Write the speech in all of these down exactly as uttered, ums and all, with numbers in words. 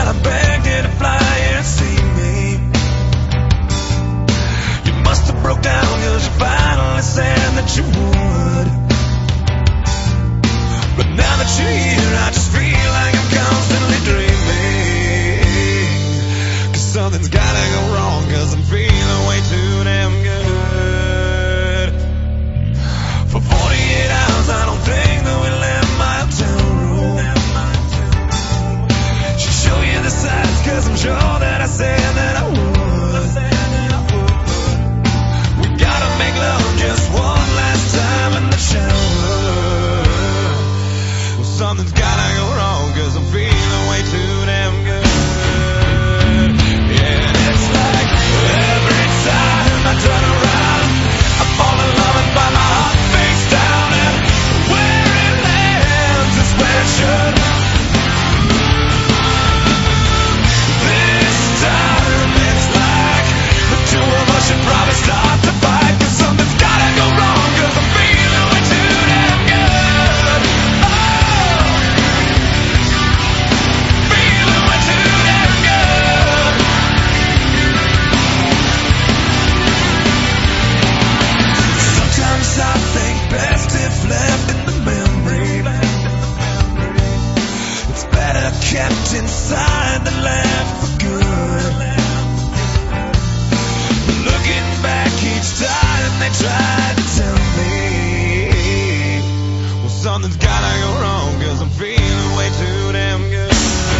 I begged you to fly and see me. You must have broke down cause you finally said that you would. But now that you're here I just feel like I'm constantly dreaming. Cause something's gotta go wrong cause I'm feeling way too damn good. For forty-eight hours I don't think that we left my hotel room. Should show you the sights cause I'm sure that I said that I would. We gotta make love just one last time in the shower. Well, something's gotta go wrong cause I'm feeling way too damn good. Yeah, and it's like every time I turn around I fall in love and find my heart face down, and where it lands is where it should. This time it's like the two of us should probably start to fight, cause something's gotta go wrong cause I'm feeling way too damn good. Oh, feeling way too damn good. Sometimes I think best if left in the memory. It's better kept inside than left for good. Looking back each time they tried to tell me, well, something's gotta go wrong cause I'm feeling way too damn good.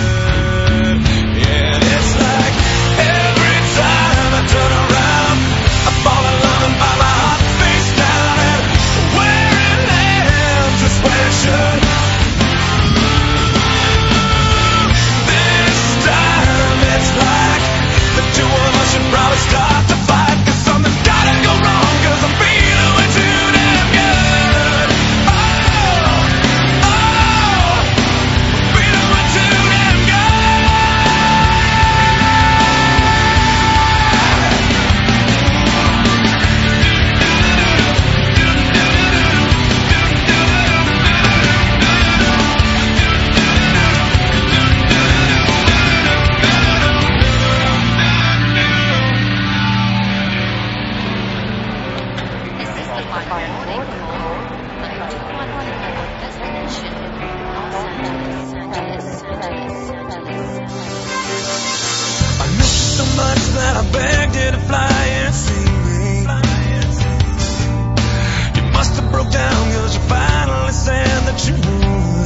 Yeah, and it's like every time I turn around I fall in love and find my heart face down, and where it lands is where it should. This time it's like the two of us should probably start to fight, cause something's gotta go wrong cause I'm feeling way too damn good. Oh, oh, feeling way too damn good. This is the final signal. Number two one one destination Los Angeles, Angeles, Angeles, Angeles. I miss you so much that I begged you to fly and see me. You must have broke down cause you finally said that you would.